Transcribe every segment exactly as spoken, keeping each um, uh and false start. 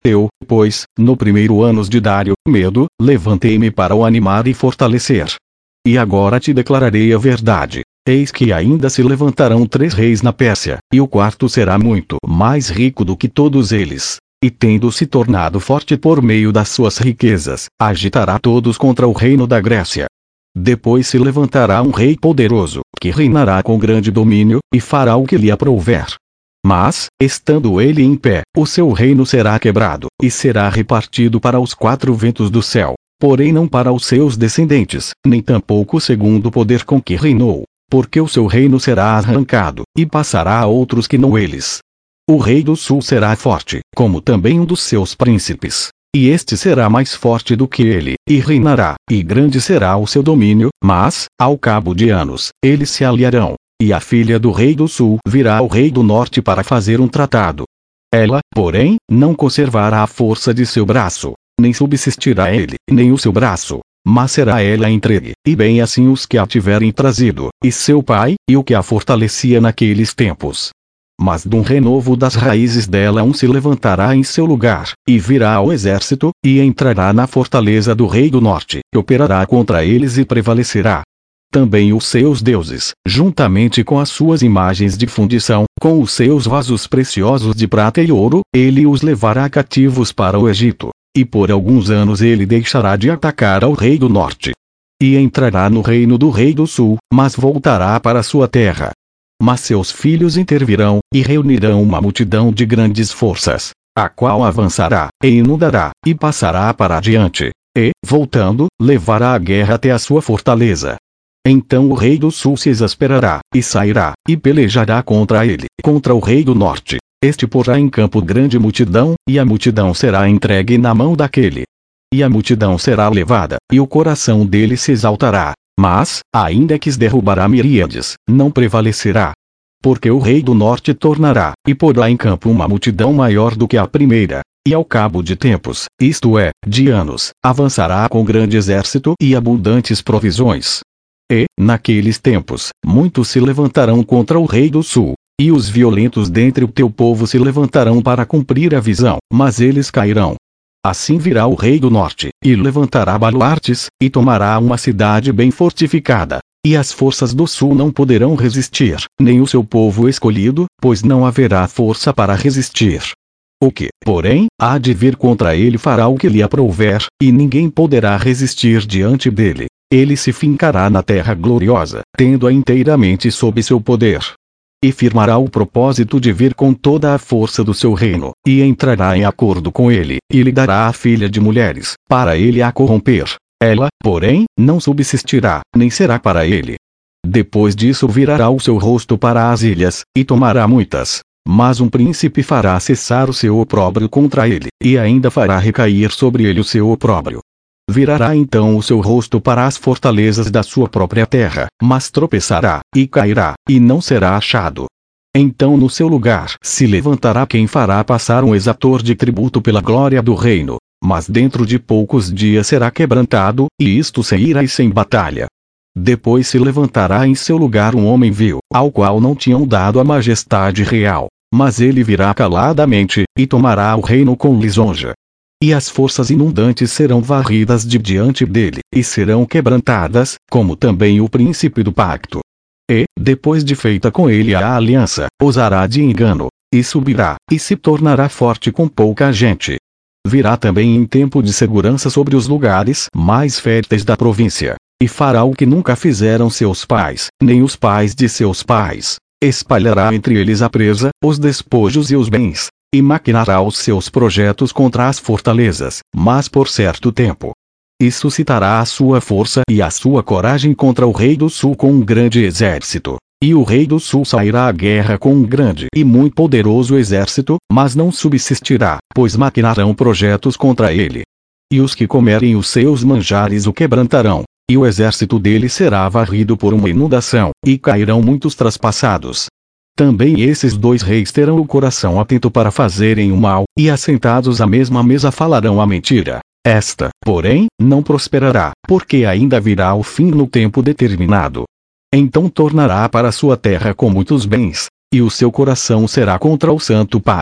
Eu, pois, no primeiro ano de Dário, medo, levantei-me para o animar e fortalecer. E agora te declararei a verdade. Eis que ainda se levantarão três reis na Pérsia, e o quarto será muito mais rico do que todos eles. E tendo se tornado forte por meio das suas riquezas, agitará todos contra o reino da Grécia. Depois se levantará um rei poderoso, que reinará com grande domínio, e fará o que lhe aprouver. Mas, estando ele em pé, o seu reino será quebrado, e será repartido para os quatro ventos do céu, porém não para os seus descendentes, nem tampouco segundo o poder com que reinou, porque o seu reino será arrancado, e passará a outros que não eles. O rei do sul será forte, como também um dos seus príncipes, e este será mais forte do que ele, e reinará, e grande será o seu domínio, mas, ao cabo de anos, eles se aliarão. E a filha do rei do sul virá ao rei do norte para fazer um tratado. Ela, porém, não conservará a força de seu braço, nem subsistirá ele, nem o seu braço, mas será ela entregue, e bem assim os que a tiverem trazido, e seu pai, e o que a fortalecia naqueles tempos. Mas de um renovo das raízes dela um se levantará em seu lugar, e virá ao exército, e entrará na fortaleza do rei do norte, e operará contra eles e prevalecerá. Também os seus deuses, juntamente com as suas imagens de fundição, com os seus vasos preciosos de prata e ouro, ele os levará cativos para o Egito, e por alguns anos ele deixará de atacar ao rei do norte. E entrará no reino do rei do sul, mas voltará para sua terra. Mas seus filhos intervirão, e reunirão uma multidão de grandes forças, a qual avançará, e inundará, e passará para adiante, e, voltando, levará a guerra até a sua fortaleza. Então o rei do sul se exasperará, e sairá, e pelejará contra ele, contra o rei do norte. Este porá em campo grande multidão, e a multidão será entregue na mão daquele. E a multidão será levada, e o coração dele se exaltará, mas, ainda que os derrubará miríades, não prevalecerá. Porque o rei do norte tornará, e porá em campo uma multidão maior do que a primeira. E ao cabo de tempos, isto é, de anos, avançará com grande exército e abundantes provisões. E, naqueles tempos, muitos se levantarão contra o rei do sul, e os violentos dentre o teu povo se levantarão para cumprir a visão, mas eles cairão. Assim virá o rei do norte, e levantará baluartes, e tomará uma cidade bem fortificada, e as forças do sul não poderão resistir, nem o seu povo escolhido, pois não haverá força para resistir. O que, porém, há de vir contra ele fará o que lhe aprouver, e ninguém poderá resistir diante dele. Ele se fincará na terra gloriosa, tendo-a inteiramente sob seu poder. E firmará o propósito de vir com toda a força do seu reino, e entrará em acordo com ele, e lhe dará a filha de mulheres, para ele a corromper. Ela, porém, não subsistirá, nem será para ele. Depois disso virará o seu rosto para as ilhas, e tomará muitas. Mas um príncipe fará cessar o seu opróbrio contra ele, e ainda fará recair sobre ele o seu opróbrio. Virará então o seu rosto para as fortalezas da sua própria terra, mas tropeçará, e cairá, e não será achado. Então no seu lugar se levantará quem fará passar um exator de tributo pela glória do reino, mas dentro de poucos dias será quebrantado, e isto sem ira e sem batalha. Depois se levantará em seu lugar um homem vil, ao qual não tinham dado a majestade real, mas ele virá caladamente, e tomará o reino com lisonja. E as forças inundantes serão varridas de diante dele, e serão quebrantadas, como também o príncipe do pacto. E, depois de feita com ele a aliança, usará de engano, e subirá, e se tornará forte com pouca gente. Virá também em tempo de segurança sobre os lugares mais férteis da província, e fará o que nunca fizeram seus pais, nem os pais de seus pais. Espalhará entre eles a presa, os despojos e os bens, e maquinará os seus projetos contra as fortalezas, mas por certo tempo. E suscitará a sua força e a sua coragem contra o rei do sul com um grande exército. E o rei do sul sairá à guerra com um grande e muito poderoso exército, mas não subsistirá, pois maquinarão projetos contra ele. E os que comerem os seus manjares o quebrantarão, e o exército dele será varrido por uma inundação, e cairão muitos traspassados. Também esses dois reis terão o coração atento para fazerem o mal, e assentados à mesma mesa falarão a mentira. Esta, porém, não prosperará, porque ainda virá o fim no tempo determinado. Então tornará para sua terra com muitos bens, e o seu coração será contra o santo pacto.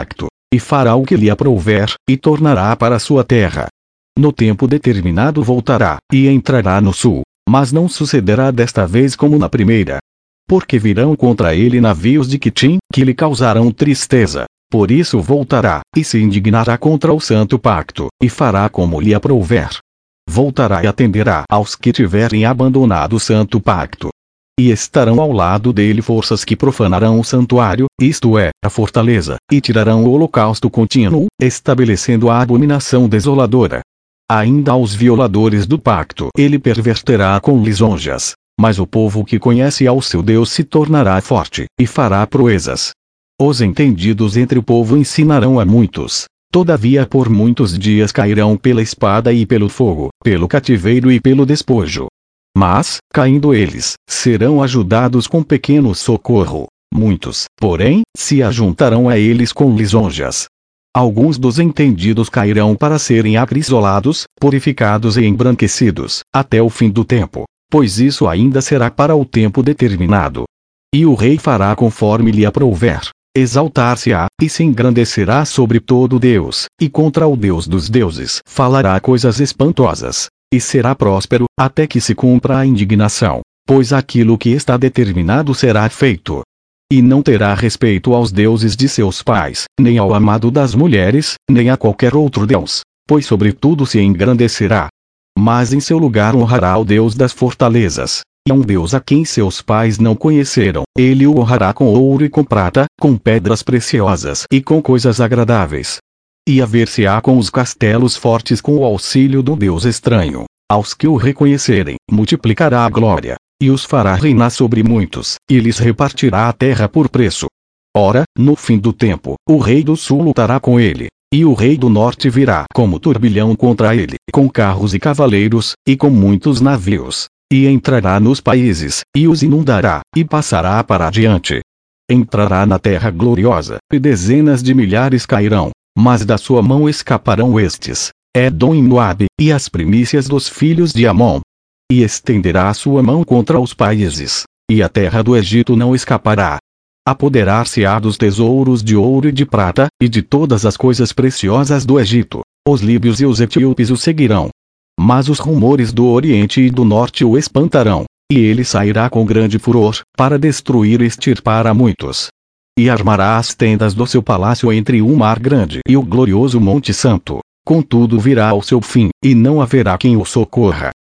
e fará o que lhe aprouver, e tornará para sua terra. No tempo determinado voltará, e entrará no sul, mas não sucederá desta vez como na primeira. Porque virão contra ele navios de Quitim, que lhe causarão tristeza. Por isso voltará, e se indignará contra o santo pacto, e fará como lhe aprouver. Voltará e atenderá aos que tiverem abandonado o santo pacto. E estarão ao lado dele forças que profanarão o santuário, isto é, a fortaleza, e tirarão o holocausto contínuo, estabelecendo a abominação desoladora. Ainda aos violadores do pacto ele perverterá com lisonjas. Mas o povo que conhece ao seu Deus se tornará forte, e fará proezas. Os entendidos entre o povo ensinarão a muitos. Todavia por muitos dias cairão pela espada e pelo fogo, pelo cativeiro e pelo despojo. Mas, caindo eles, serão ajudados com pequeno socorro. Muitos, porém, se ajuntarão a eles com lisonjas. Alguns dos entendidos cairão para serem acrisolados, purificados e embranquecidos, até o fim do tempo, pois isso ainda será para o tempo determinado. E o rei fará conforme lhe aprouver. Exaltar-se-á, e se engrandecerá sobre todo Deus, e contra o Deus dos deuses falará coisas espantosas, e será próspero, até que se cumpra a indignação, pois aquilo que está determinado será feito. E não terá respeito aos deuses de seus pais, nem ao amado das mulheres, nem a qualquer outro deus, pois sobretudo se engrandecerá. Mas em seu lugar honrará o Deus das fortalezas. E um Deus a quem seus pais não conheceram, ele o honrará com ouro e com prata, com pedras preciosas e com coisas agradáveis. E haver-se-á com os castelos fortes com o auxílio do Deus estranho. Aos que o reconhecerem, multiplicará a glória, e os fará reinar sobre muitos, e lhes repartirá a terra por preço. Ora, no fim do tempo, o rei do sul lutará com ele, e o rei do norte virá como turbilhão contra ele, com carros e cavaleiros, e com muitos navios. E entrará nos países, e os inundará, e passará para adiante. Entrará na terra gloriosa, e dezenas de milhares cairão, mas da sua mão escaparão estes, Edom e Moabe, e as primícias dos filhos de Amon. E estenderá a sua mão contra os países, e a terra do Egito não escapará. Apoderar-se-á dos tesouros de ouro e de prata, e de todas as coisas preciosas do Egito. Os líbios e os etíopes o seguirão. Mas os rumores do Oriente e do Norte o espantarão, e ele sairá com grande furor, para destruir e extirpar a muitos. E armará as tendas do seu palácio entre o mar grande e o glorioso Monte Santo. Contudo virá ao seu fim, e não haverá quem o socorra.